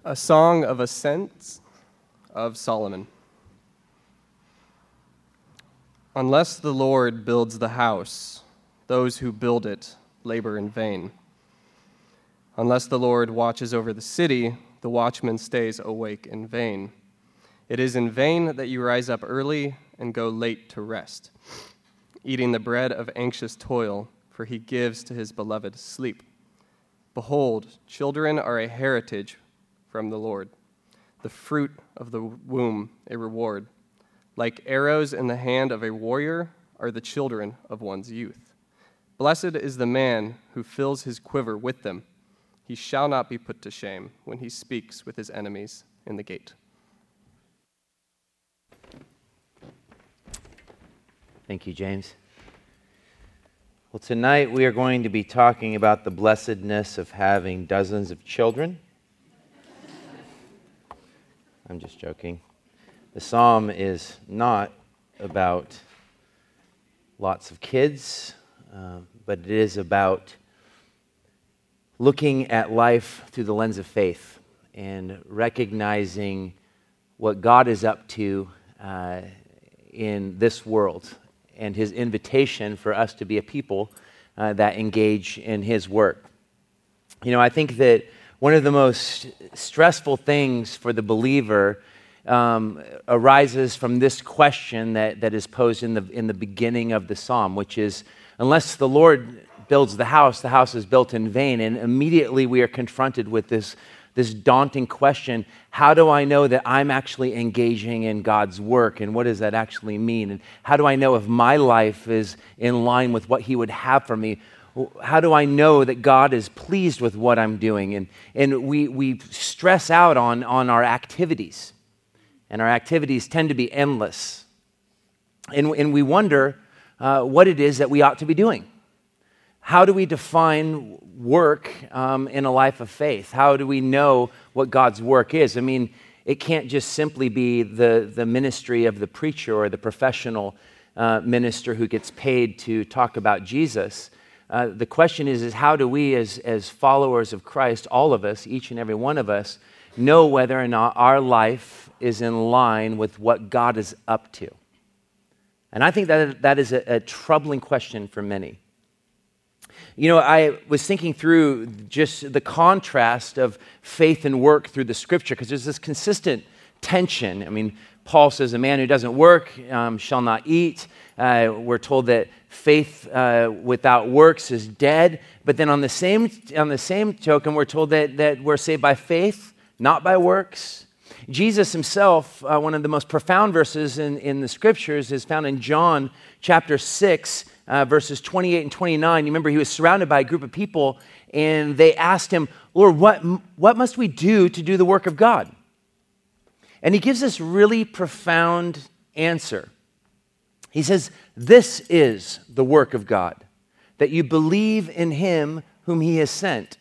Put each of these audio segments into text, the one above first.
A Song of Ascents of Solomon. Unless the Lord builds the house, those who build it labor in vain. Unless the Lord watches over the city, the watchman stays awake in vain. It is in vain that you rise up early and go late to rest, eating the bread of anxious toil, for he gives to his beloved sleep. Behold, children are a heritage from the Lord, the fruit of the womb a reward. Like arrows in the hand of a warrior are the children of one's youth. Blessed is the man who fills his quiver with them. He shall not be put to shame when he speaks with his enemies in the gate. Thank you, James. Well, tonight we are going to be talking about the blessedness of having dozens of children. I'm just joking. The psalm is not about lots of kids, but it is about looking at life through the lens of faith and recognizing what God is up to in this world and his invitation for us to be a people that engage in his work. You know, I think that one of the most stressful things for the believer arises from this question that is posed in the beginning of the psalm, which is, unless the Lord builds the house is built in vain. And immediately we are confronted with this daunting question: how do I know that I'm actually engaging in God's work, and what does that actually mean? And how do I know if my life is in line with what he would have for me? How do I know that God is pleased with what I'm doing? And we stress out on our activities, and our activities tend to be endless. And we wonder what it is that we ought to be doing. How do we define work in a life of faith? How do we know what God's work is? I mean, it can't just simply be the ministry of the preacher or the professional minister who gets paid to talk about Jesus. The question is how do we as followers of Christ, all of us, each and every one of us, know whether or not our life is in line with what God is up to? And I think that is a troubling question for many. You know, I was thinking through just the contrast of faith and work through the scripture, because there's this consistent tension. I mean, Paul says a man who doesn't work shall not eat. We're told that faith without works is dead. But then on the same token, we're told that we're saved by faith, not by works. Jesus himself, one of the most profound verses in the scriptures is found in John chapter 6, verses 28 and 29. You remember he was surrounded by a group of people, and they asked him, Lord, what must we do to do the work of God? And he gives this really profound answer. He says, this is the work of God, that you believe in him whom he has sent.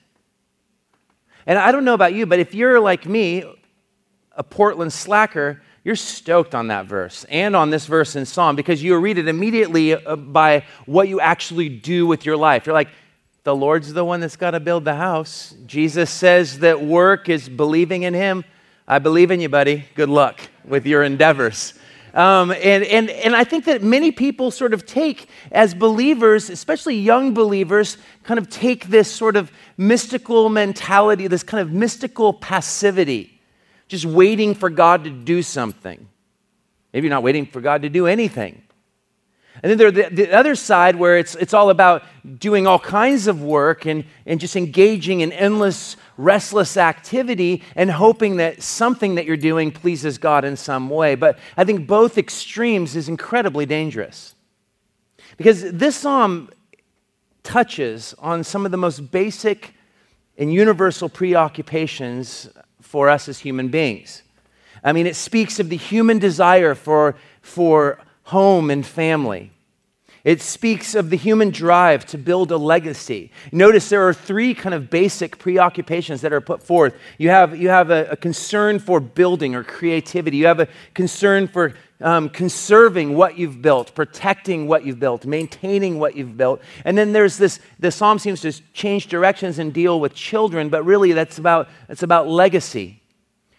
And I don't know about you, but if you're like me, a Portland slacker, you're stoked on that verse and on this verse in Psalm, because you read it immediately by what you actually do with your life. You're like, the Lord's the one that's got to build the house. Jesus says that work is believing in him. I believe in you, buddy. Good luck with your endeavors. And I think that many people sort of take, as believers, especially young believers, kind of take this sort of mystical mentality, this kind of mystical passivity, just waiting for God to do something. Maybe you're not waiting for God to do anything. And then there's the other side where it's all about doing all kinds of work and just engaging in endless, restless activity and hoping that something that you're doing pleases God in some way. But I think both extremes is incredibly dangerous, because this psalm touches on some of the most basic and universal preoccupations for us as human beings. I mean, it speaks of the human desire for home and family. It speaks of the human drive to build a legacy. Notice there are three kind of basic preoccupations that are put forth. You have a concern for building or creativity. You have a concern for conserving what you've built, protecting what you've built, maintaining what you've built. And then there's the psalm seems to change directions and deal with children, but really that's about legacy.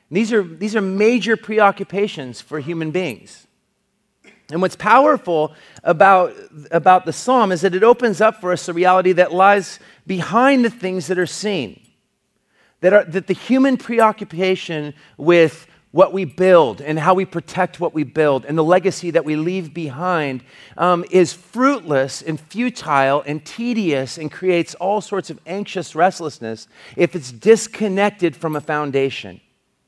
These are major preoccupations for human beings. And what's powerful about the psalm is that it opens up for us a reality that lies behind the things that are seen. That the human preoccupation with what we build and how we protect what we build and the legacy that we leave behind is fruitless and futile and tedious and creates all sorts of anxious restlessness if it's disconnected from a foundation.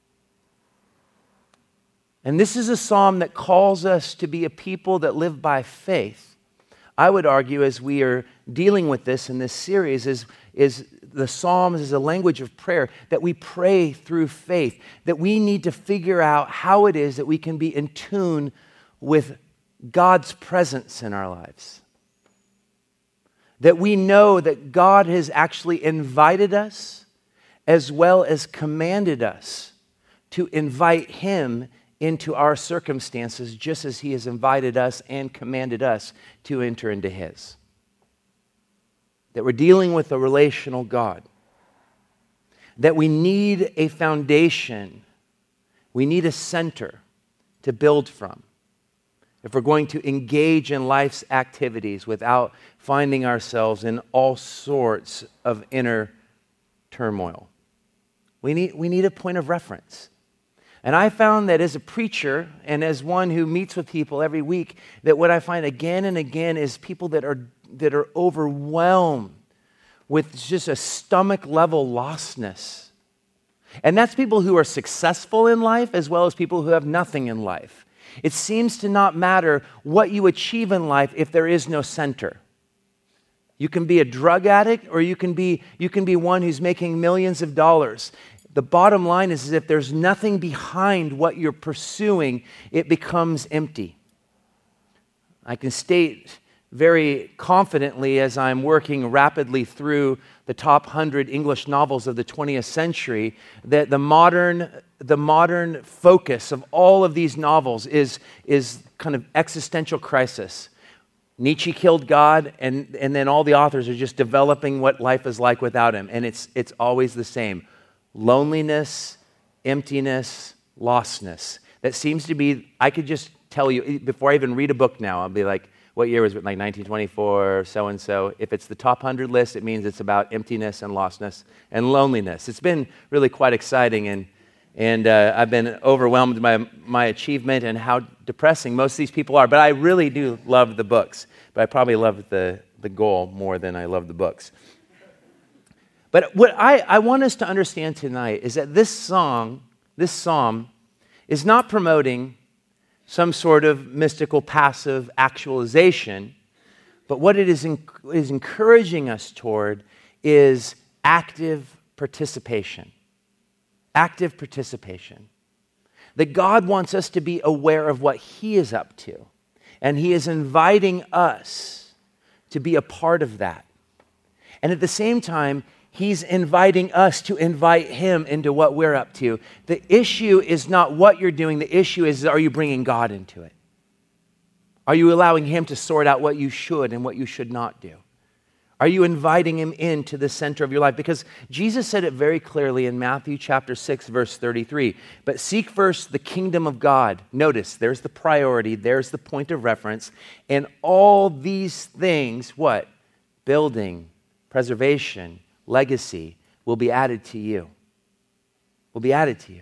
And this is a psalm that calls us to be a people that live by faith. I would argue, as we are dealing with this in this series, is the Psalms is a language of prayer, that we pray through faith, that we need to figure out how it is that we can be in tune with God's presence in our lives. That we know that God has actually invited us as well as commanded us to invite Him into our circumstances, just as He has invited us and commanded us to enter into His. That we're dealing with a relational God. That we need a foundation. We need a center to build from. If we're going to engage in life's activities without finding ourselves in all sorts of inner turmoil. We need a point of reference. And I found that as a preacher and as one who meets with people every week, that what I find again and again is people that are overwhelmed with just a stomach level lostness. And that's people who are successful in life as well as people who have nothing in life. It seems to not matter what you achieve in life if there is no center. You can be a drug addict or you can be one who's making millions of dollars. The bottom line is if there's nothing behind what you're pursuing, it becomes empty. I can state very confidently as I'm working rapidly through the top 100 English novels of the 20th century that the modern focus of all of these novels is kind of existential crisis. Nietzsche killed God, and then all the authors are just developing what life is like without Him, and it's always the same. Loneliness, emptiness, lostness. That seems to be, I could just tell you, before I even read a book now, I'll be like, what year was it? Like 1924, so-and-so. If it's the top 100 list, it means it's about emptiness and lostness and loneliness. It's been really quite exciting, and I've been overwhelmed by my achievement and how depressing most of these people are. But I really do love the books. But I probably love the goal more than I love the books. But what I want us to understand tonight is that this psalm is not promoting some sort of mystical passive actualization, but what it is encouraging us toward is active participation. Active participation. That God wants us to be aware of what He is up to, and He is inviting us to be a part of that. And at the same time, He's inviting us to invite Him into what we're up to. The issue is not what you're doing. The issue is, are you bringing God into it? Are you allowing Him to sort out what you should and what you should not do? Are you inviting Him into the center of your life? Because Jesus said it very clearly in Matthew chapter 6, verse 33. But seek first the kingdom of God. Notice, there's the priority. There's the point of reference. And all these things, what? Building, preservation, legacy will be added to you. Will be added to you.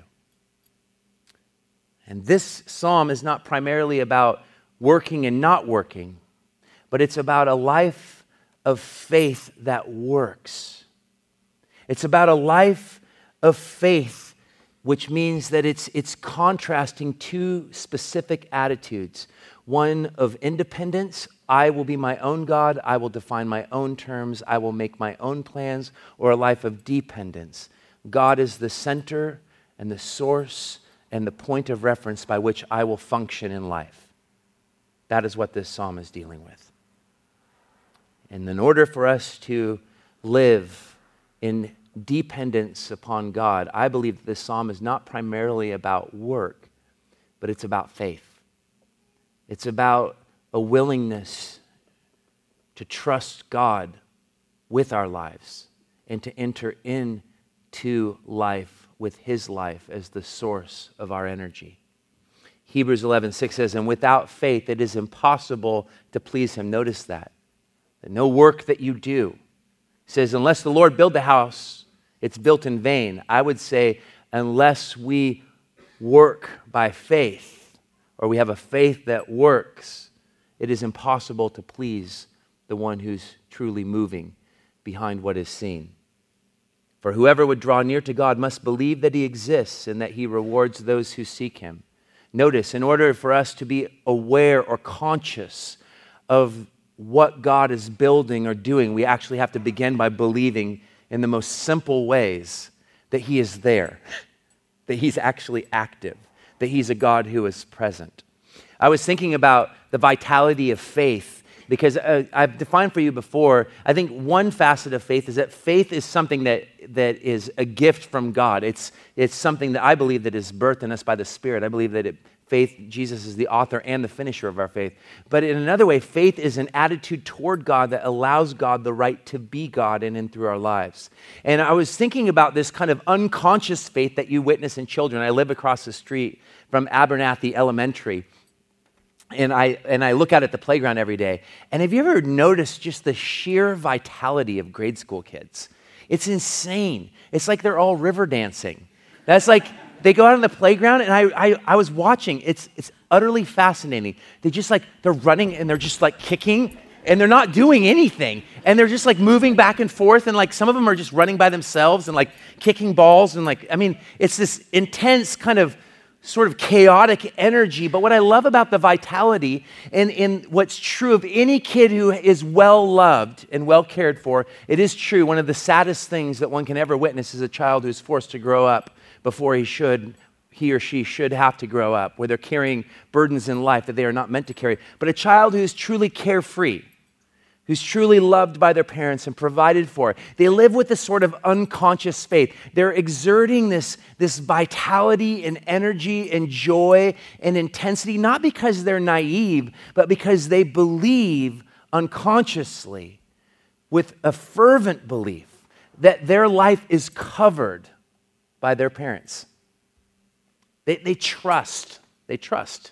And this psalm is not primarily about working and not working, but it's about a life of faith that works. It's about a life of faith, which means that it's contrasting two specific attitudes. One of independence, I will be my own God, I will define my own terms, I will make my own plans, or a life of dependence. God is the center and the source and the point of reference by which I will function in life. That is what this psalm is dealing with. And in order for us to live in dependence upon God, I believe that this psalm is not primarily about work, but it's about faith. It's about a willingness to trust God with our lives and to enter into life with his life as the source of our energy. Hebrews 11:6 says, and without faith it is impossible to please him. Notice that no work that you do. It says, unless the Lord build the house, it's built in vain. I would say, unless we work by faith, or we have a faith that works, it is impossible to please the one who's truly moving behind what is seen. For whoever would draw near to God must believe that he exists and that he rewards those who seek him. Notice, in order for us to be aware or conscious of what God is building or doing, we actually have to begin by believing in the most simple ways that he is there, that he's actually active, that he's a God who is present. I was thinking about the vitality of faith because I've defined for you before, I think one facet of faith is that faith is something that is a gift from God. It's something that I believe that is birthed in us by the Spirit. I believe that faith, Jesus is the author and the finisher of our faith. But in another way, faith is an attitude toward God that allows God the right to be God in and through our lives. And I was thinking about this kind of unconscious faith that you witness in children. I live across the street from Abernathy Elementary. And I look out at the playground every day. And have you ever noticed just the sheer vitality of grade school kids? It's insane. It's like they're all river dancing. That's like, they go out on the playground, and I was watching. It's utterly fascinating. They're running, and they're just like kicking, and they're not doing anything. And they're just like moving back and forth, and like some of them are just running by themselves and like kicking balls. And like, I mean, it's this intense kind of sort of chaotic energy. But what I love about the vitality and what's true of any kid who is well loved and well cared for, it is true. One of the saddest things that one can ever witness is a child who's forced to grow up before he or she should have to grow up, where they're carrying burdens in life that they are not meant to carry. But a child who is truly carefree, who's truly loved by their parents and provided for, they live with this sort of unconscious faith. They're exerting this vitality and energy and joy and intensity, not because they're naive, but because they believe unconsciously with a fervent belief that their life is covered by their parents. They trust. They trust.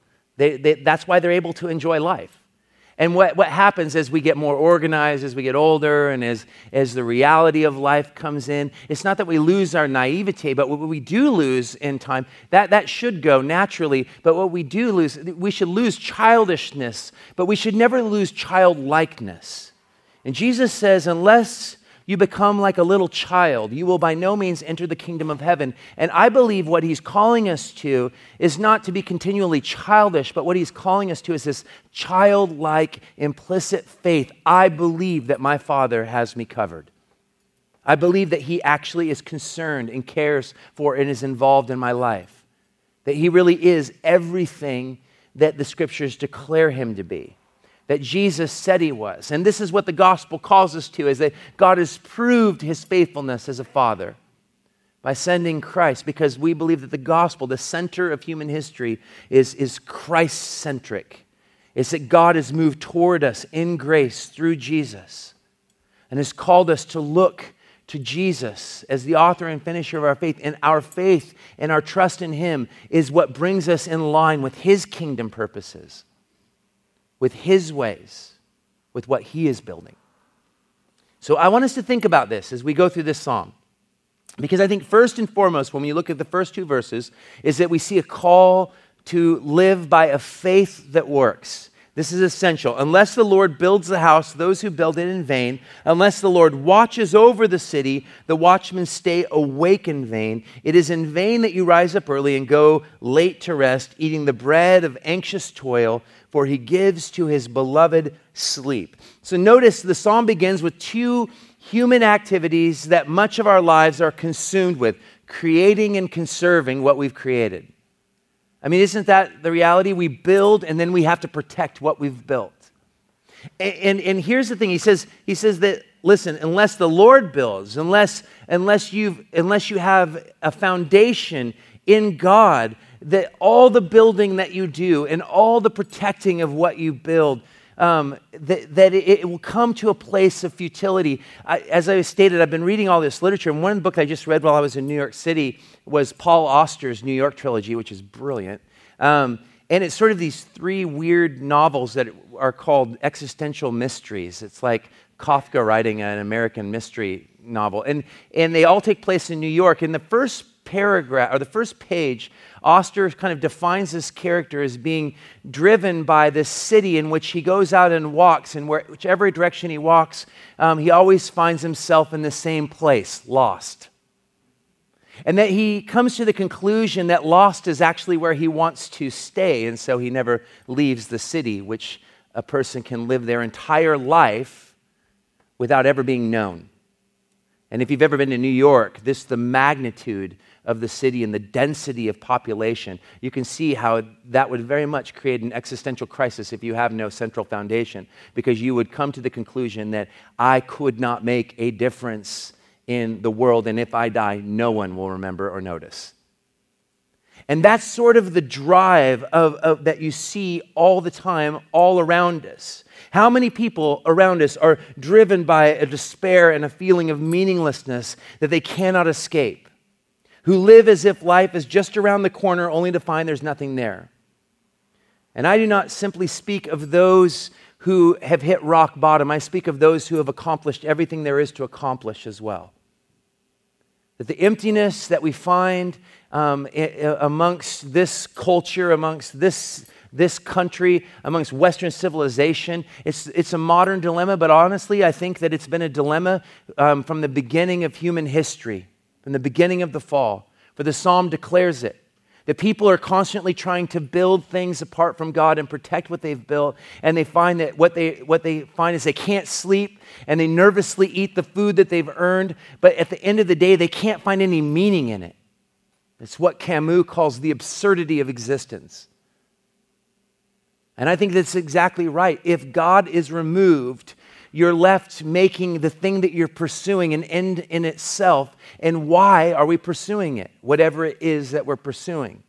That's why they're able to enjoy life. And what happens as we get more organized, as we get older, and as the reality of life comes in, it's not that we lose our naivete, but what we do lose in time, that should go naturally, but what we do lose, we should lose childishness, but we should never lose childlikeness. And Jesus says, unless you become like a little child, you will by no means enter the kingdom of heaven. And I believe what he's calling us to is not to be continually childish, but what he's calling us to is this childlike, implicit faith. I believe that my Father has me covered. I believe that he actually is concerned and cares for and is involved in my life. That he really is everything that the scriptures declare him to be. That Jesus said he was. And this is what the gospel calls us to, is that God has proved his faithfulness as a father by sending Christ, because we believe that the gospel, the center of human history, is Christ-centric. It's that God has moved toward us in grace through Jesus and has called us to look to Jesus as the author and finisher of our faith. And our faith and our trust in him is what brings us in line with his kingdom purposes, with his ways, with what he is building. So I want us to think about this as we go through this psalm. Because I think first and foremost, when we look at the first two verses, is that we see a call to live by a faith that works. This is essential. Unless the Lord builds the house, those who build it in vain. Unless the Lord watches over the city, the watchmen stay awake in vain. It is in vain that you rise up early and go late to rest, eating the bread of anxious toil, for he gives to his beloved sleep. So notice the psalm begins with two human activities that much of our lives are consumed with: creating and conserving what we've created. I mean, isn't that the reality? We build and then we have to protect what we've built. And here's the thing. He says that, listen, unless the Lord builds, unless you have a foundation in God, that all the building that you do and all the protecting of what you build, that it will come to a place of futility. As I stated, I've been reading all this literature, and one book I just read while I was in New York City was Paul Auster's New York trilogy, which is brilliant. And it's sort of these three weird novels that are called existential mysteries. It's like Kafka writing an American mystery novel. And they all take place in New York. In the first paragraph, or the first page, Auster kind of defines this character as being driven by this city in which he goes out and walks, and whichever direction he walks, he always finds himself in the same place, lost. And that he comes to the conclusion that lost is actually where he wants to stay, and so he never leaves the city, which a person can live their entire life without ever being known. And if you've ever been to New York, the magnitude of the city and the density of population, you can see how that would very much create an existential crisis if you have no central foundation, because you would come to the conclusion that I could not make a difference in the world, and if I die, no one will remember or notice. And that's sort of the drive of that you see all the time, all around us. How many people around us are driven by a despair and a feeling of meaninglessness that they cannot escape, who live as if life is just around the corner only to find there's nothing there? And I do not simply speak of those who have hit rock bottom. I speak of those who have accomplished everything there is to accomplish as well. That the emptiness that we find amongst this culture, amongst this country, amongst Western civilization, it's a modern dilemma, but honestly, I think that it's been a dilemma from the beginning of human history, from the beginning of the fall. For the Psalm declares it. That people are constantly trying to build things apart from God and protect what they've built, and they find that what they find is they can't sleep, and they nervously eat the food that they've earned, but at the end of the day, they can't find any meaning in it. It's what Camus calls the absurdity of existence. And I think that's exactly right. If God is removed, you're left making the thing that you're pursuing an end in itself. And why are we pursuing it? Whatever it is that we're pursuing.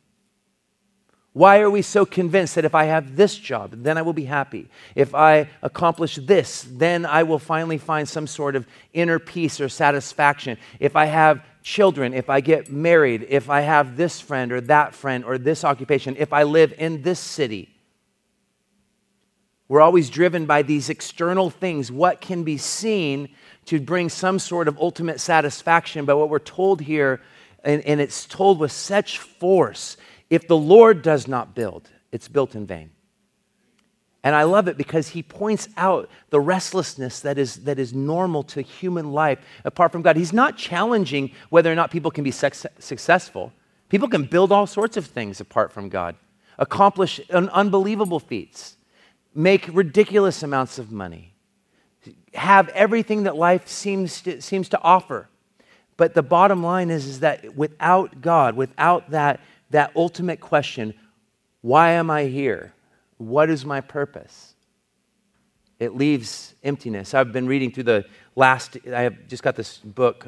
Why are we so convinced that if I have this job, then I will be happy? If I accomplish this, then I will finally find some sort of inner peace or satisfaction. If I have children, if I get married, if I have this friend or this occupation, if I live in this city. We're always driven by these external things, what can be seen to bring some sort of ultimate satisfaction. But what we're told here, and it's told with such force, if the Lord does not build, it's built in vain. And I love it because he points out the restlessness that is normal to human life apart from God. He's not challenging whether or not people can be successful. People can build all sorts of things apart from God, accomplish unbelievable feats, make ridiculous amounts of money, have everything that life seems to offer. But the bottom line is that without God, without that ultimate question, why am I here? What is my purpose? It leaves emptiness. I've been reading through I have just got this book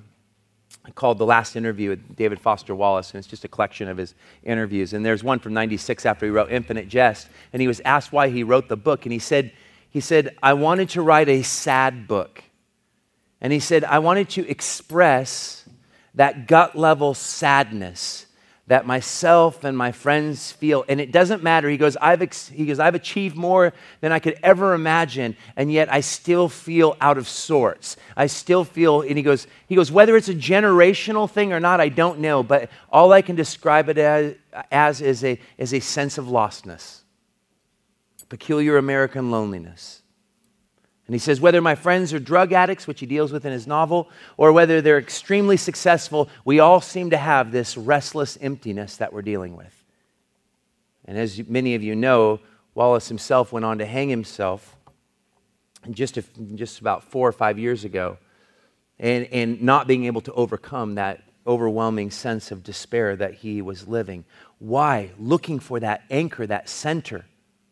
called The Last Interview with David Foster Wallace, and it's just a collection of his interviews. And there's one from 96 after he wrote Infinite Jest, and he was asked why he wrote the book, and he said, I wanted to write a sad book. And he said, I wanted to express that gut-level sadness that myself and my friends feel. And it doesn't matter. He goes, I've achieved more than I could ever imagine, and yet I still feel out of sorts. I still feel, and he goes, whether it's a generational thing or not, I don't know, but all I can describe it as is a sense of lostness, peculiar American loneliness. And he says, whether my friends are drug addicts, which he deals with in his novel, or whether they're extremely successful, we all seem to have this restless emptiness that we're dealing with. And as many of you know, Wallace himself went on to hang himself just about 4 or 5 years ago, and not being able to overcome that overwhelming sense of despair that he was living. Why? Looking for that anchor, that center.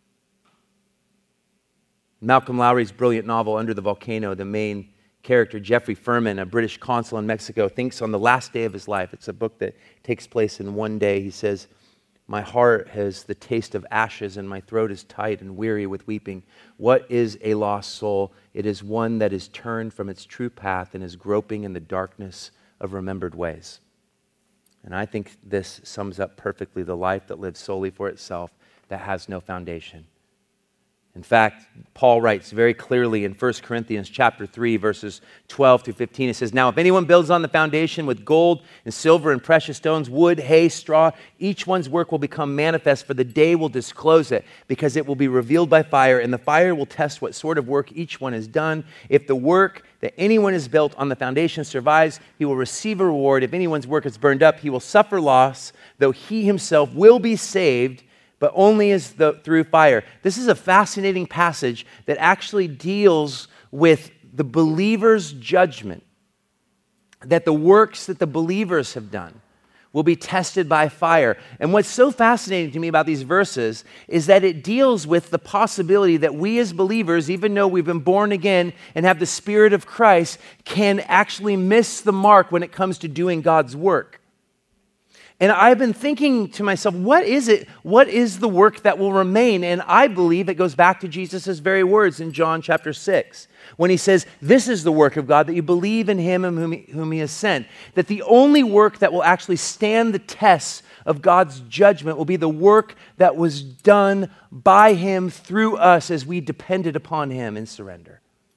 Malcolm Lowry's brilliant novel, Under the Volcano, the main character, Jeffrey Furman, a British consul in Mexico, thinks on the last day of his life, it's a book that takes place in one day, he says, My heart has the taste of ashes, and my throat is tight and weary with weeping. What is a lost soul? It is one that is turned from its true path and is groping in the darkness of remembered ways. And I think this sums up perfectly the life that lives solely for itself, that has no foundation. In fact, Paul writes very clearly in 1 Corinthians chapter 3, verses 12 through 15. It says, "Now if anyone builds on the foundation with gold and silver and precious stones, wood, hay, straw, each one's work will become manifest, for the day will disclose it, because it will be revealed by fire, and the fire will test what sort of work each one has done. If the work that anyone has built on the foundation survives, he will receive a reward. If anyone's work is burned up, he will suffer loss, though he himself will be saved, but only through fire." This is a fascinating passage that actually deals with the believer's judgment, that the works that the believers have done will be tested by fire. And what's so fascinating to me about these verses is that it deals with the possibility that we as believers, even though we've been born again and have the Spirit of Christ, can actually miss the mark when it comes to doing God's work. And I've been thinking to myself, what is it? What is the work that will remain? And I believe it goes back to Jesus' very words in John chapter 6, when he says, "This is the work of God, that you believe in him whom he has sent." That the only work that will actually stand the test of God's judgment will be the work that was done by him through us as we depended upon him in surrender.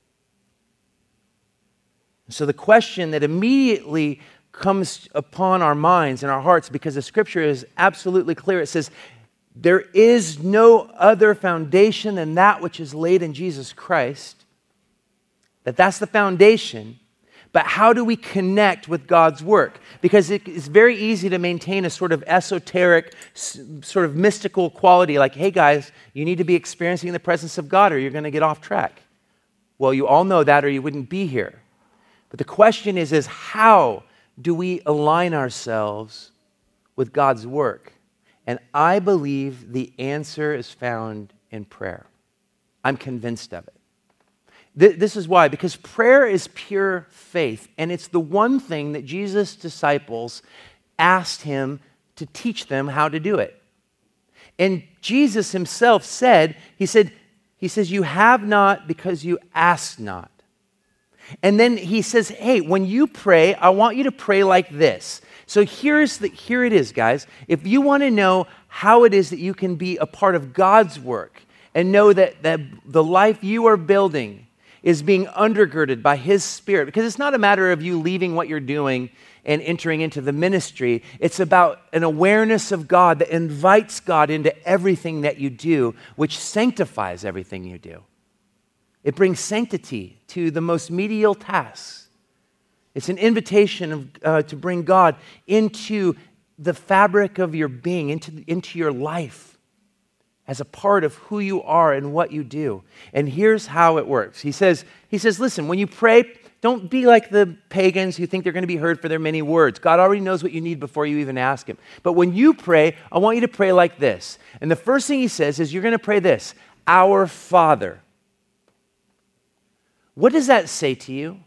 So the question that immediately comes upon our minds and our hearts, because the scripture is absolutely clear. It says, there is no other foundation than that which is laid in Jesus Christ. That's the foundation. But how do we connect with God's work? Because it's very easy to maintain a sort of esoteric, sort of mystical quality, like, hey guys, you need to be experiencing the presence of God or you're going to get off track. Well, you all know that or you wouldn't be here. But the question is how do we align ourselves with God's work? And I believe the answer is found in prayer. I'm convinced of it. This is why, because prayer is pure faith, and it's the one thing that Jesus' disciples asked him to teach them how to do it. And Jesus himself said, he says, "You have not because you ask not." And then he says, hey, when you pray, I want you to pray like this. So here it is, guys. If you want to know how it is that you can be a part of God's work and know that the life you are building is being undergirded by his Spirit, because it's not a matter of you leaving what you're doing and entering into the ministry. It's about an awareness of God that invites God into everything that you do, which sanctifies everything you do. It brings sanctity to the most menial tasks. It's an invitation to bring God into the fabric of your being, into your life as a part of who you are and what you do. And here's how it works. He says, listen, when you pray, don't be like the pagans who think they're going to be heard for their many words. God already knows what you need before you even ask him. But when you pray, I want you to pray like this. And the first thing he says is you're going to pray this: Our Father. What does that say to you?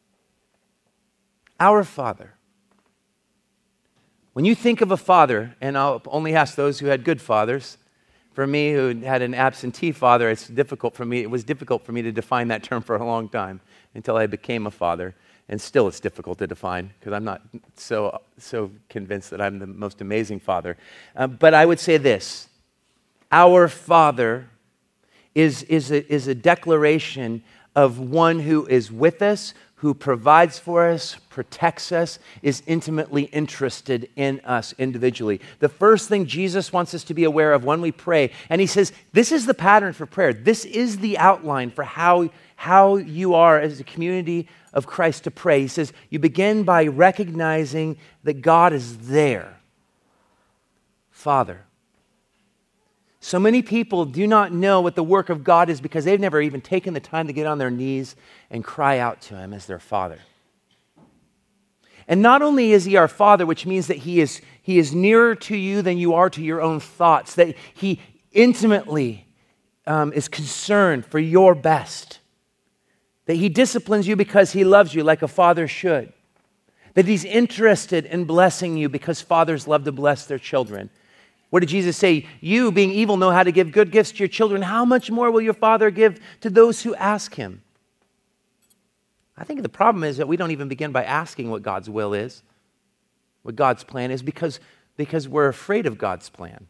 Our Father. When you think of a father, and I'll only ask those who had good fathers. For me, who had an absentee father, it was difficult for me to define that term for a long time until I became a father. And still it's difficult to define because I'm not so convinced that I'm the most amazing father. But I would say this: Our Father is a declaration of one who is with us, who provides for us, protects us, is intimately interested in us individually. The first thing Jesus wants us to be aware of when we pray, and he says, this is the pattern for prayer. This is the outline for how you are as a community of Christ to pray. He says, you begin by recognizing that God is there. Father. So many people do not know what the work of God is because they've never even taken the time to get on their knees and cry out to him as their Father. And not only is he our Father, which means that he is nearer to you than you are to your own thoughts, that he intimately is concerned for your best, that he disciplines you because he loves you like a father should, that he's interested in blessing you because fathers love to bless their children. What did Jesus say? You, being evil, know how to give good gifts to your children. How much more will your Father give to those who ask him? I think the problem is that we don't even begin by asking what God's will is, what God's plan is, because we're afraid of God's plan.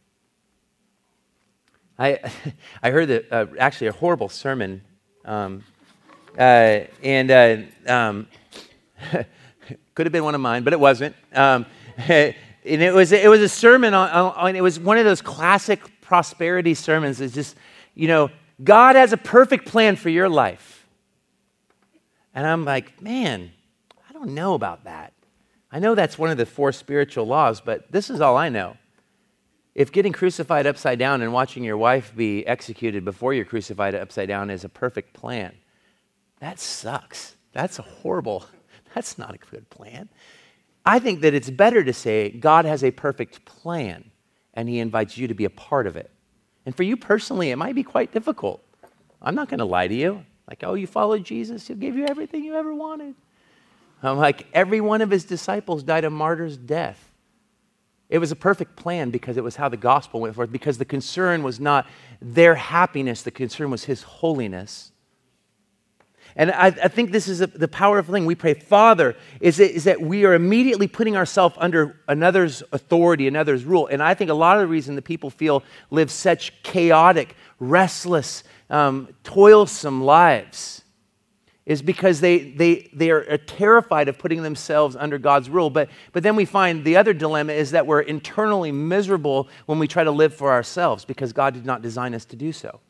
I heard actually a horrible sermon, and could have been one of mine, but it wasn't. And it was a sermon on it was one of those classic prosperity sermons. It's just, God has a perfect plan for your life. And I'm like, man, I don't know about that. I know that's one of the 4 spiritual laws, but this is all I know. If getting crucified upside down and watching your wife be executed before you're crucified upside down is a perfect plan, that sucks. That's not a good plan. I think that it's better to say God has a perfect plan and he invites you to be a part of it. And for you personally, it might be quite difficult. I'm not going to lie to you. Like, oh, you followed Jesus, he'll give you everything you ever wanted. I'm like, every one of his disciples died a martyr's death. It was a perfect plan because it was how the gospel went forth, because the concern was not their happiness, the concern was his holiness. And I think this is the powerful thing. We pray, Father, is that we are immediately putting ourselves under another's authority, another's rule. And I think a lot of the reason that people live such chaotic, restless, toilsome lives is because they are terrified of putting themselves under God's rule. But then we find the other dilemma is that we're internally miserable when we try to live for ourselves because God did not design us to do so.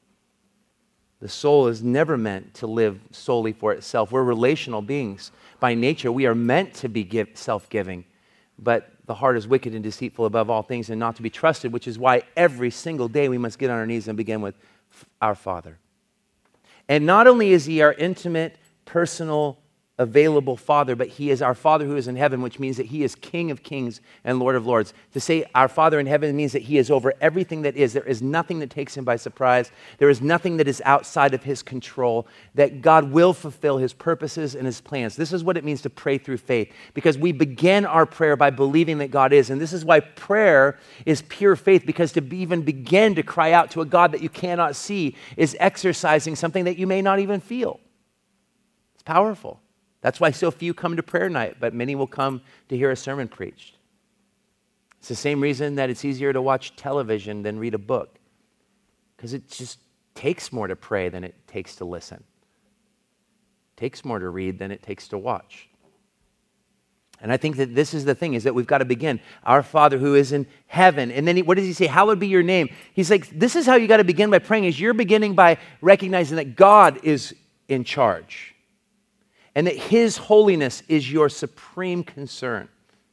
The soul is never meant to live solely for itself. We're relational beings. By nature, we are meant to be self-giving. But the heart is wicked and deceitful above all things and not to be trusted, which is why every single day we must get on our knees and begin with our Father. And not only is he our intimate, personal, available Father, but he is our Father who is in heaven, which means that he is King of kings and Lord of lords. To say our Father in heaven means that he is over everything that is. There is nothing that takes him by surprise. There is nothing that is outside of his control, that God will fulfill his purposes and his plans. This is what it means to pray through faith, because we begin our prayer by believing that God is. And this is why prayer is pure faith, because to even begin to cry out to a God that you cannot see is exercising something that you may not even feel. It's powerful. That's why so few come to prayer night, but many will come to hear a sermon preached. It's the same reason that it's easier to watch television than read a book, because it just takes more to pray than it takes to listen. It takes more to read than it takes to watch. And I think that this is the thing, is that we've got to begin. Our Father who is in heaven. And then what does he say? Hallowed be your name. He's like, this is how you got to begin by praying, is you're beginning by recognizing that God is in charge. And that his holiness is your supreme concern.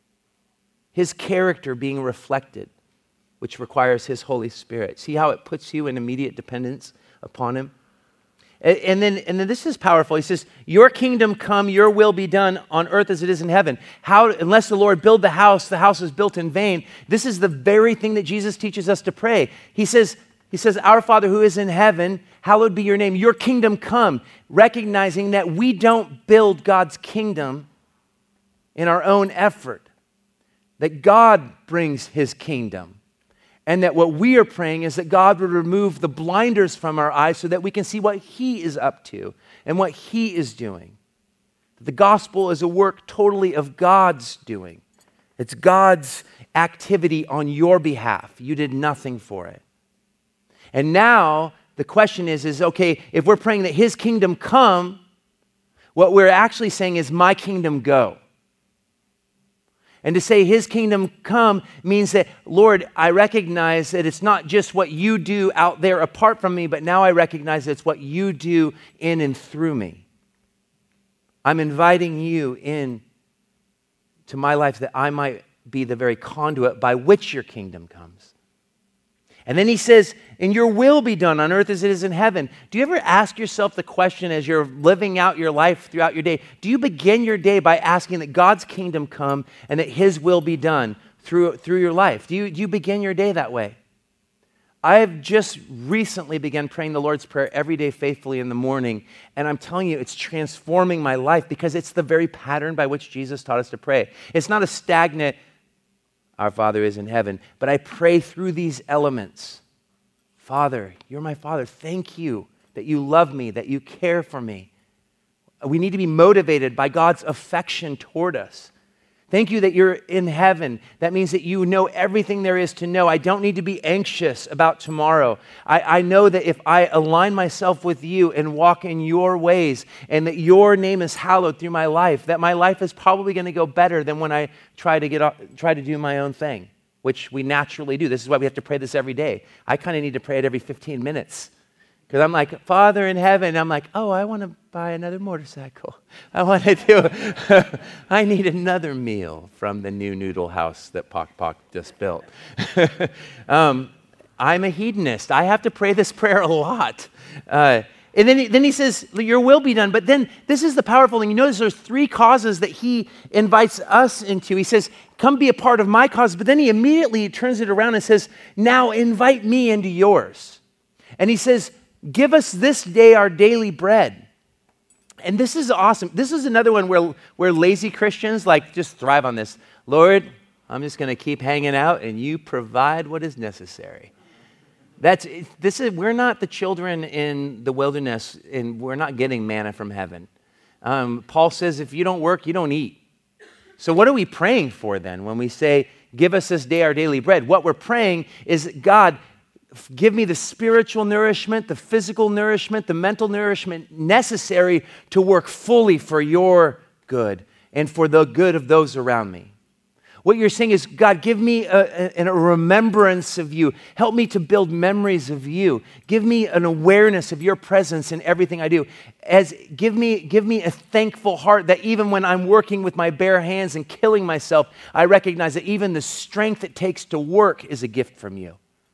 His character being reflected, which requires his Holy Spirit. See how it puts you in immediate dependence upon him? And then this is powerful. He says, your kingdom come, your will be done on earth as it is in heaven. Unless the Lord build the house is built in vain. This is the very thing that Jesus teaches us to pray. He says, our Father who is in heaven, hallowed be your name. Your kingdom come. Recognizing that we don't build God's kingdom in our own effort. That God brings his kingdom. And that what we are praying is that God would remove the blinders from our eyes so that we can see what he is up to and what he is doing. The gospel is a work totally of God's doing. It's God's activity on your behalf. You did nothing for it. And now the question is okay, if we're praying that his kingdom come, what we're actually saying is my kingdom go. And to say his kingdom come means that, Lord, I recognize that it's not just what you do out there apart from me, but now I recognize that it's what you do in and through me. I'm inviting you in to my life that I might be the very conduit by which your kingdom comes. And then he says, and your will be done on earth as it is in heaven. Do you ever ask yourself the question as you're living out your life throughout your day? Do you begin your day by asking that God's kingdom come and that his will be done through your life? Do you begin your day that way? I have just recently begun praying the Lord's Prayer every day faithfully in the morning, and I'm telling you, it's transforming my life because it's the very pattern by which Jesus taught us to pray. It's not a stagnant, our Father is in heaven. But I pray through these elements. Father, you're my Father. Thank you that you love me, that you care for me. We need to be motivated by God's affection toward us. Thank you that you're in heaven. That means that you know everything there is to know. I don't need to be anxious about tomorrow. I know that if I align myself with you and walk in your ways, and that your name is hallowed through my life, that my life is probably going to go better than when I try to do my own thing, which we naturally do. This is why we have to pray this every day. I kind of need to pray it every 15 minutes. Because I'm like, Father in heaven, I'm like, oh, I want to buy another motorcycle. I need another meal from the new noodle house that Pock just built. I'm a hedonist. I have to pray this prayer a lot. And then he says, your will be done. But then this is the powerful thing. You notice there's 3 causes that he invites us into. He says, come be a part of my cause. But then he immediately turns it around and says, now invite me into yours. And he says, give us this day our daily bread. And this is awesome. This is another one where lazy Christians just thrive on this. Lord, I'm just going to keep hanging out and you provide what is necessary. We're not the children in the wilderness and we're not getting manna from heaven. Paul says if you don't work, you don't eat. So what are we praying for then when we say, give us this day our daily bread? What we're praying is, God, give me the spiritual nourishment, the physical nourishment, the mental nourishment necessary to work fully for your good and for the good of those around me. What you're saying is, God, give me a remembrance of you. Help me to build memories of you. Give me an awareness of your presence in everything I do. Give me a thankful heart that even when I'm working with my bare hands and killing myself, I recognize that even the strength it takes to work is a gift from you.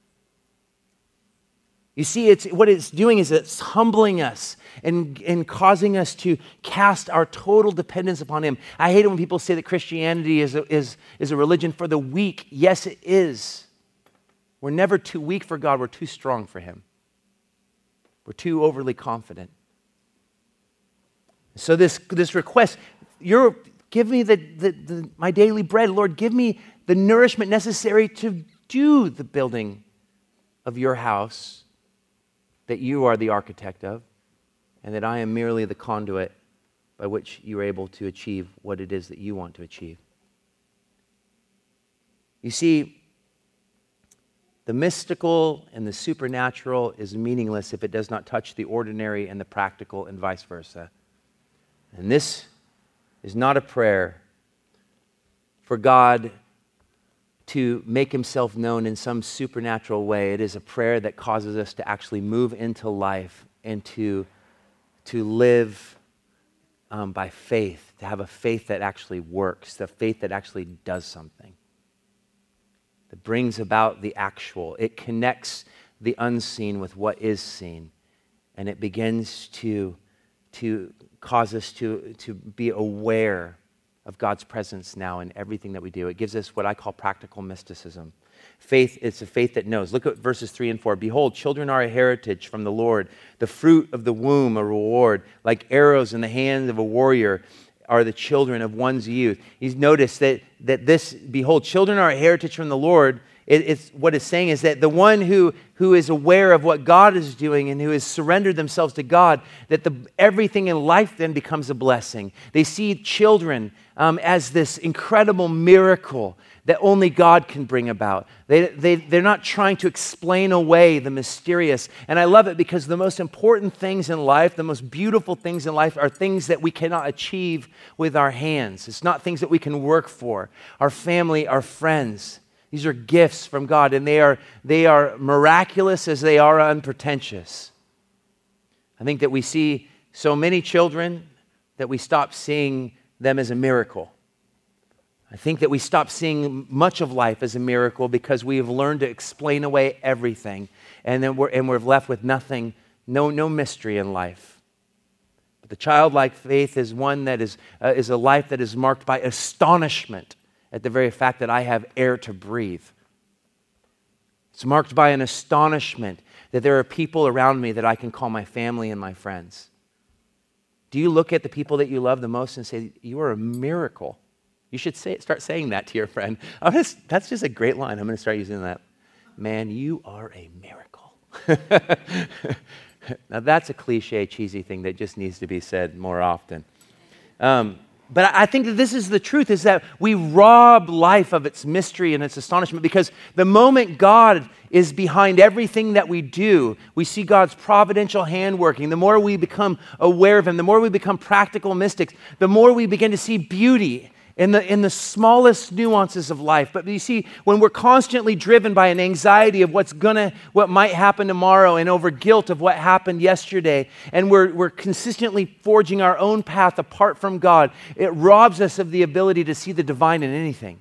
You see, what it's doing is it's humbling us and causing us to cast our total dependence upon Him. I hate it when people say that Christianity is a religion for the weak. Yes, it is. We're never too weak for God. We're too strong for Him. We're too overly confident. So this request, give me my daily bread. Lord, give me the nourishment necessary to do the building of your house that you are the architect of, and that I am merely the conduit by which you are able to achieve what it is that you want to achieve. You see, the mystical and the supernatural is meaningless if it does not touch the ordinary and the practical, and vice versa. And this is not a prayer for God to make Himself known in some supernatural way. It is a prayer that causes us to actually move into life and to live by faith, to have a faith that actually works, the faith that actually does something, that brings about the actual. It connects the unseen with what is seen, and it begins to cause us to be aware of God's presence now in everything that we do. It gives us what I call practical mysticism. Faith, it's a faith that knows. Look at verses 3 and 4. Behold, children are a heritage from the Lord, the fruit of the womb a reward. Like arrows in the hand of a warrior are the children of one's youth. He's noticed that this, behold, children are a heritage from the Lord. It's what it's saying is that the one who is aware of what God is doing and who has surrendered themselves to God, that everything in life then becomes a blessing. They see children as this incredible miracle that only God can bring about. They're not trying to explain away the mysterious. And I love it because the most important things in life, the most beautiful things in life are things that we cannot achieve with our hands. It's not things that we can work for. Our family, our friends. These are gifts from God, and they are miraculous as they are unpretentious. I think that we see so many children that we stop seeing them as a miracle. I think that we stop seeing much of life as a miracle because we have learned to explain away everything, and then we're left with nothing, no mystery in life. But the childlike faith is one that is a life that is marked by astonishment at the very fact that I have air to breathe. It's marked by an astonishment that there are people around me that I can call my family and my friends. Do you look at the people that you love the most and say, you are a miracle? You should start saying that to your friend. That's just a great line. I'm going to start using that. Man, you are a miracle. Now, that's a cliche, cheesy thing that just needs to be said more often. But I think that this is the truth, is that we rob life of its mystery and its astonishment, because the moment God is behind everything that we do, we see God's providential hand working. The more we become aware of Him, the more we become practical mystics, the more we begin to see beauty in the smallest nuances of life. But you see, when we're constantly driven by an anxiety of what might happen tomorrow, and over guilt of what happened yesterday, and we're consistently forging our own path apart from God, it robs us of the ability to see the divine in anything.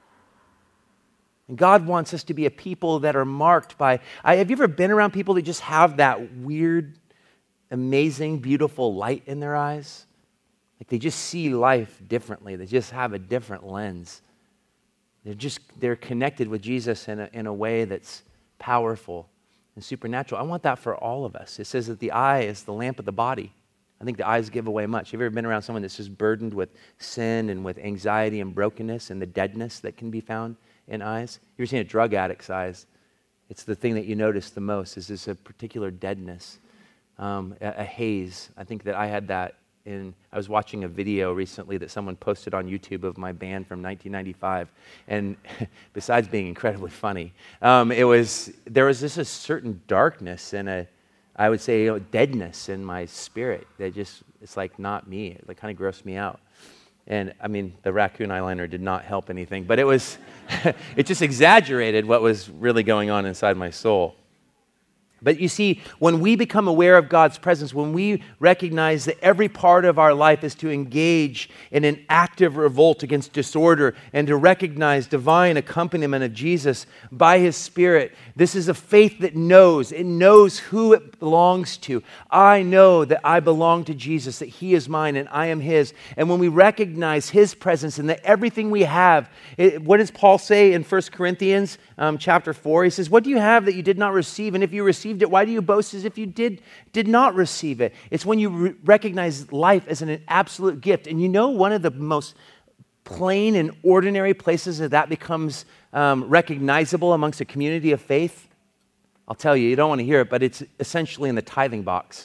And God wants us to be a people that are marked by... have you ever been around people that just have that weird, amazing, beautiful light in their eyes? Like they just see life differently. They just have a different lens. They're connected with Jesus in a way that's powerful and supernatural. I want that for all of us. It says that the eye is the lamp of the body. I think the eyes give away much. Have you ever been around someone that's just burdened with sin and with anxiety and brokenness and the deadness that can be found in eyes? You ever seen a drug addict's eyes? It's the thing that you notice the most, is this a particular deadness, a haze. I think that I had that. I was watching a video recently that someone posted on YouTube of my band from 1995, and besides being incredibly funny, there was just a certain darkness and I would say deadness in my spirit that it's like not me. It like kind of grossed me out. And I mean, the raccoon eyeliner did not help anything, but it just exaggerated what was really going on inside my soul. But you see, when we become aware of God's presence, when we recognize that every part of our life is to engage in an active revolt against disorder and to recognize divine accompaniment of Jesus by His Spirit, this is a faith that knows. It knows who it belongs to. I know that I belong to Jesus, that He is mine and I am His. And when we recognize His presence and that everything we have, what does Paul say in 1 Corinthians chapter 4? He says, what do you have that you did not receive? And if you received it, why do you boast as if you did not receive it? It's when you recognize life as an absolute gift. And you know, one of the most plain and ordinary places that becomes recognizable amongst a community of faith, I'll tell you, you don't want to hear it, but it's essentially in the tithing box.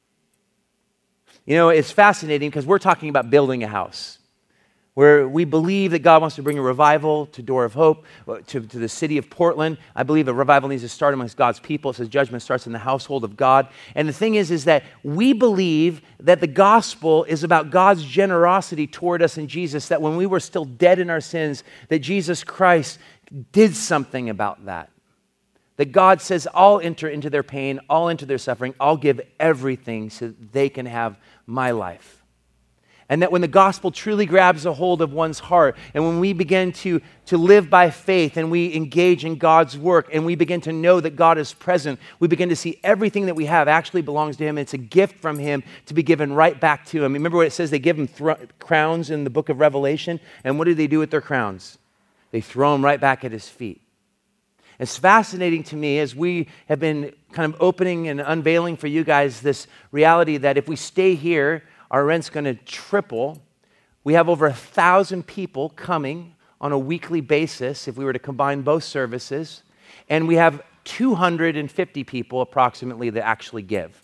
You know, it's fascinating because we're talking about building a house, where we believe that God wants to bring a revival to Door of Hope, to the city of Portland. I believe a revival needs to start amongst God's people. It says judgment starts in the household of God. And the thing is that we believe that the gospel is about God's generosity toward us in Jesus, that when we were still dead in our sins, that Jesus Christ did something about that. That God says, I'll enter into their pain, I'll enter their suffering, I'll give everything so that they can have my life. And that when the gospel truly grabs a hold of one's heart, and when we begin to live by faith and we engage in God's work and we begin to know that God is present, we begin to see everything that we have actually belongs to Him. It's a gift from Him to be given right back to Him. Remember what it says? They give Him crowns in the book of Revelation. And what do they do with their crowns? They throw them right back at His feet. It's fascinating to me as we have been kind of opening and unveiling for you guys this reality that if we stay here, our rent's going to triple. We have over 1,000 people coming on a weekly basis if we were to combine both services. And we have 250 people approximately that actually give.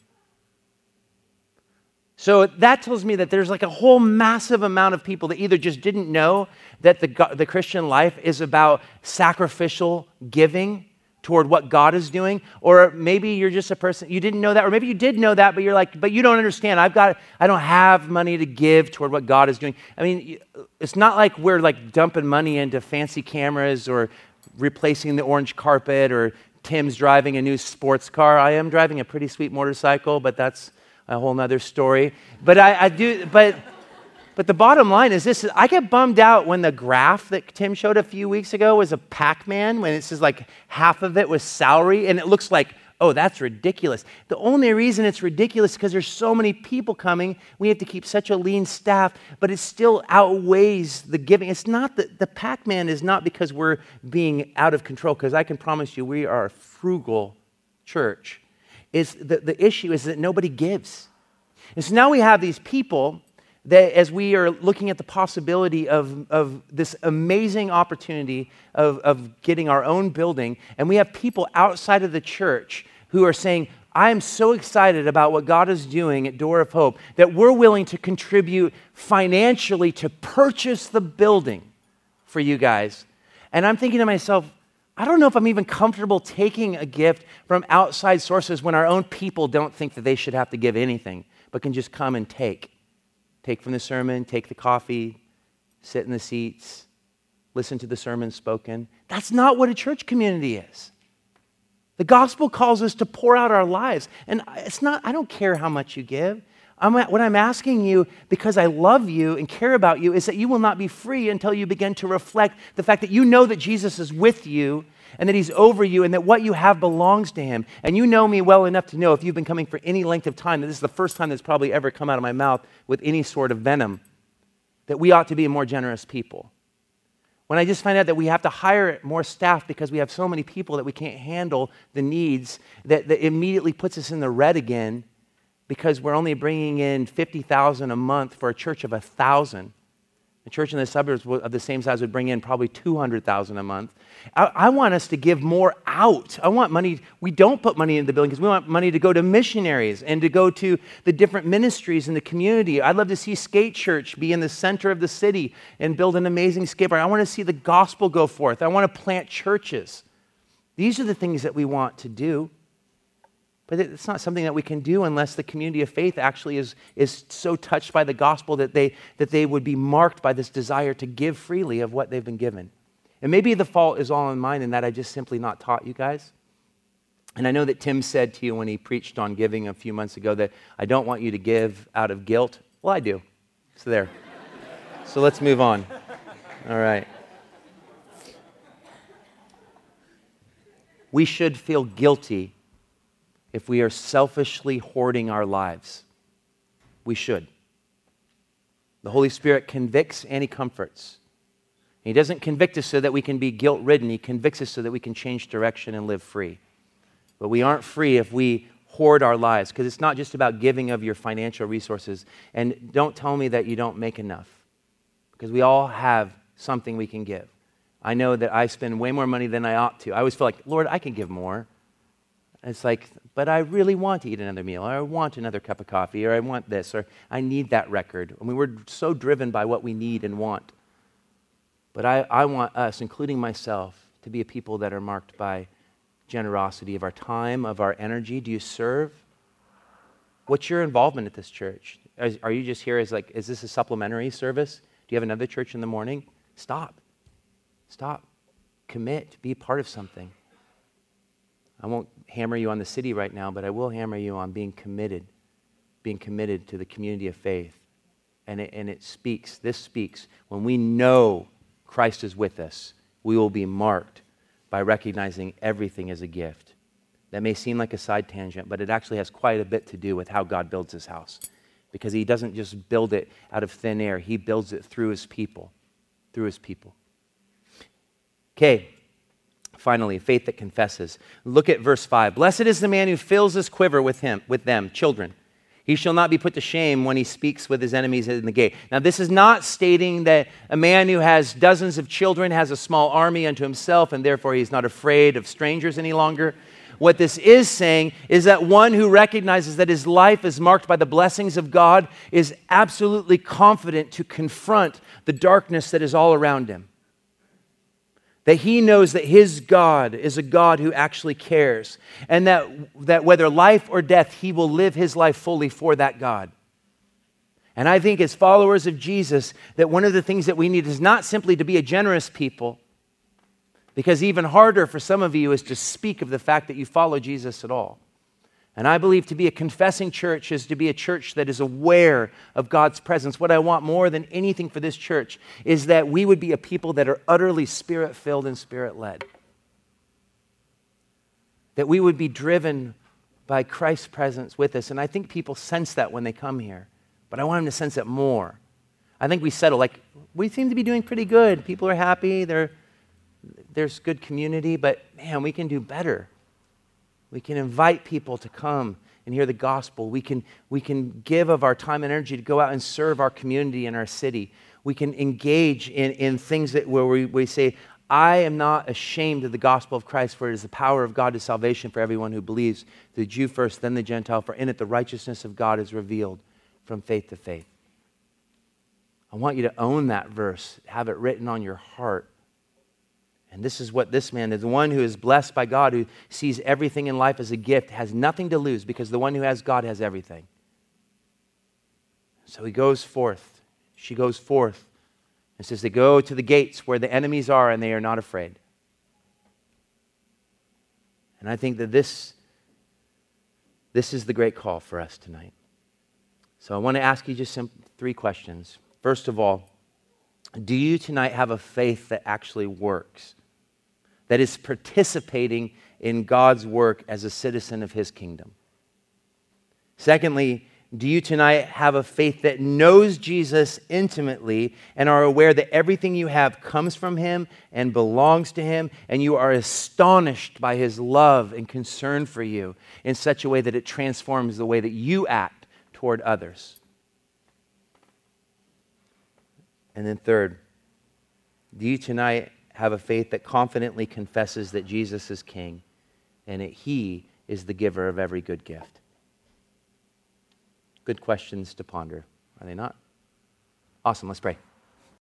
So that tells me that there's like a whole massive amount of people that either just didn't know that the Christian life is about sacrificial giving toward what God is doing, or maybe you're just a person, you didn't know that, or maybe you did know that, but you're like, but you don't understand. I don't have money to give toward what God is doing. I mean, it's not like we're like dumping money into fancy cameras or replacing the orange carpet or Tim's driving a new sports car. I am driving a pretty sweet motorcycle, but that's a whole nother story. But But the bottom line is this: I get bummed out when the graph that Tim showed a few weeks ago was a Pac-Man, when it says like half of it was salary, and it looks like, oh, that's ridiculous. The only reason it's ridiculous is because there's so many people coming. We have to keep such a lean staff, but it still outweighs the giving. It's not the Pac-Man is not because we're being out of control, because I can promise you we are a frugal church. The issue is that nobody gives. And so now we have these people that as we are looking at the possibility of this amazing opportunity of getting our own building, and we have people outside of the church who are saying, I am so excited about what God is doing at Door of Hope that we're willing to contribute financially to purchase the building for you guys. And I'm thinking to myself, I don't know if I'm even comfortable taking a gift from outside sources when our own people don't think that they should have to give anything, but can just come and take. Take from the sermon, take the coffee, sit in the seats, listen to the sermon spoken. That's not what a church community is. The gospel calls us to pour out our lives. And it's not, I don't care how much you give. What I'm asking you, because I love you and care about you, is that you will not be free until you begin to reflect the fact that you know that Jesus is with you and that he's over you and that what you have belongs to him. And you know me well enough to know, if you've been coming for any length of time, that this is the first time that's probably ever come out of my mouth with any sort of venom, that we ought to be a more generous people. When I just find out that we have to hire more staff because we have so many people that we can't handle the needs, that immediately puts us in the red again, because we're only bringing in $50,000 a month for a church of 1,000. A church in the suburbs of the same size would bring in probably $200,000 a month. I want us to give more out. I want money. We don't put money in the building because we want money to go to missionaries and to go to the different ministries in the community. I'd love to see Skate Church be in the center of the city and build an amazing skate park. I want to see the gospel go forth. I want to plant churches. These are the things that we want to do. But it's not something that we can do unless the community of faith actually is so touched by the gospel that they would be marked by this desire to give freely of what they've been given. And maybe the fault is all on mine in that I just simply not taught you guys. And I know that Tim said to you when he preached on giving a few months ago that I don't want you to give out of guilt. Well, I do. So there. So let's move on. All right. We should feel guilty if we are selfishly hoarding our lives. We should. The Holy Spirit convicts and he comforts. He doesn't convict us so that we can be guilt-ridden. He convicts us so that we can change direction and live free. But we aren't free if we hoard our lives, because it's not just about giving of your financial resources. And don't tell me that you don't make enough, because we all have something we can give. I know that I spend way more money than I ought to. I always feel like, Lord, I can give more. And it's like, but I really want to eat another meal, or I want another cup of coffee, or I want this, or I need that record. I mean, we're so driven by what we need and want. But I want us, including myself, to be a people that are marked by generosity of our time, of our energy. Do you serve? What's your involvement at this church? Are you just here as like, is this a supplementary service? Do you have another church in the morning? Stop. Commit. Be part of something. I won't hammer you on the city right now, but I will hammer you on being committed to the community of faith. And it speaks, this speaks, when we know Christ is with us, we will be marked by recognizing everything as a gift. That may seem like a side tangent, but it actually has quite a bit to do with how God builds his house. Because he doesn't just build it out of thin air, he builds it through his people. Okay. Finally, faith that confesses. Look at verse 5. Blessed is the man who fills his quiver with them, children. He shall not be put to shame when he speaks with his enemies in the gate. Now, this is not stating that a man who has dozens of children has a small army unto himself, and therefore he's not afraid of strangers any longer. What this is saying is that one who recognizes that his life is marked by the blessings of God is absolutely confident to confront the darkness that is all around him. That he knows that his God is a God who actually cares, and that whether life or death, he will live his life fully for that God. And I think as followers of Jesus, that one of the things that we need is not simply to be a generous people, because even harder for some of you is to speak of the fact that you follow Jesus at all. And I believe to be a confessing church is to be a church that is aware of God's presence. What I want more than anything for this church is that we would be a people that are utterly Spirit-filled and Spirit-led. That we would be driven by Christ's presence with us. And I think people sense that when they come here. But I want them to sense it more. I think we settle, like, we seem to be doing pretty good. People are happy. There's good community. But, man, we can do better. We can invite people to come and hear the gospel. We can give of our time and energy to go out and serve our community and our city. We can engage in things where we say, I am not ashamed of the gospel of Christ, for it is the power of God to salvation for everyone who believes, the Jew first, then the Gentile, for in it the righteousness of God is revealed from faith to faith. I want you to own that verse, have it written on your heart. And this is what this man is, the one who is blessed by God, who sees everything in life as a gift, has nothing to lose, because the one who has God has everything. So he goes forth, she goes forth, and says they go to the gates where the enemies are, and they are not afraid. And I think that this is the great call for us tonight. So I want to ask you just 3 questions. First of all, do you tonight have a faith that actually works, that is participating in God's work as a citizen of His kingdom? Secondly, do you tonight have a faith that knows Jesus intimately and are aware that everything you have comes from Him and belongs to Him, and you are astonished by His love and concern for you in such a way that it transforms the way that you act toward others? And then third, do you tonight have a faith that confidently confesses that Jesus is King and that He is the giver of every good gift? Good questions to ponder, are they not? Awesome, let's pray.